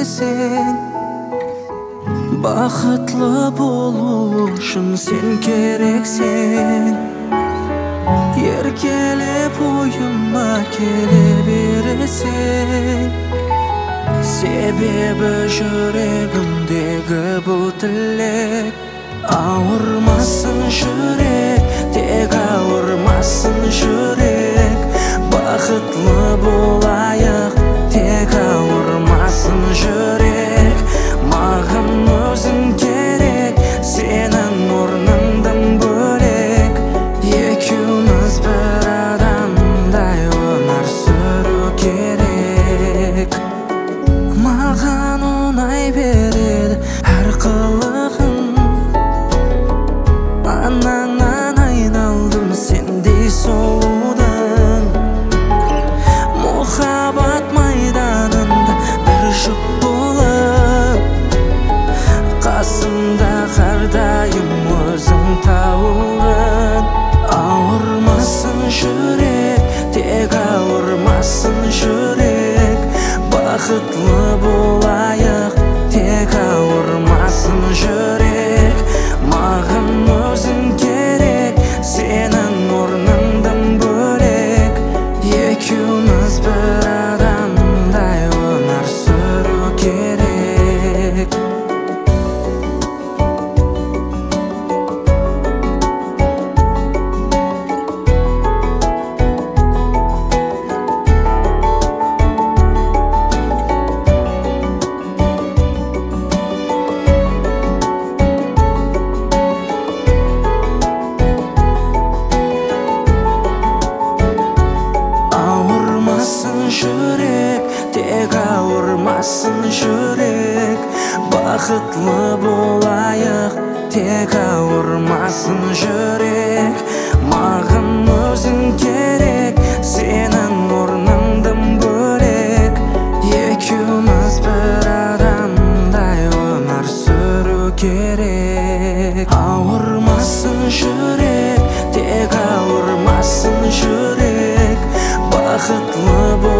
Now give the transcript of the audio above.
бересең, бақытлы болу үшін сен керексің. Еркелеп ойыма келе бересең, себебі жүрегімдегі бұл тілек. Ауырмасын жүрек, тек ауырмасын жүрек. Бақытлы болайық, тек ауырмасын жүрек. Маған өзің керек, сенің орныңдан бөлек. Екеуміз бір адамдай өмір сүру керек. Маған ұнай береді әр қылығың, анаңнан айналдым сендей сұлудың. Мұхаббат майданында бір жұп болып, қасымда әрдайым өзің тауып. Ауырмасын жүрек, тек ауырмасын жүрек. Бақытлы болайық, тек ауырмасын жүрек. Маған өзің керек, сенің орныңдан бөлек. Екеуміз бір адамдай өмір сүру керек. Жүрек, тек ауырмасын жүрек. Бақытлы болайық, тек ауырмасын жүрек. Маған өзің керек, сенің орныңдан бөлек. Екеуміз бір адамдай өмір сүру керек. Ауырмасын жүрек, тек ауырмасын жүрек. Бақытлы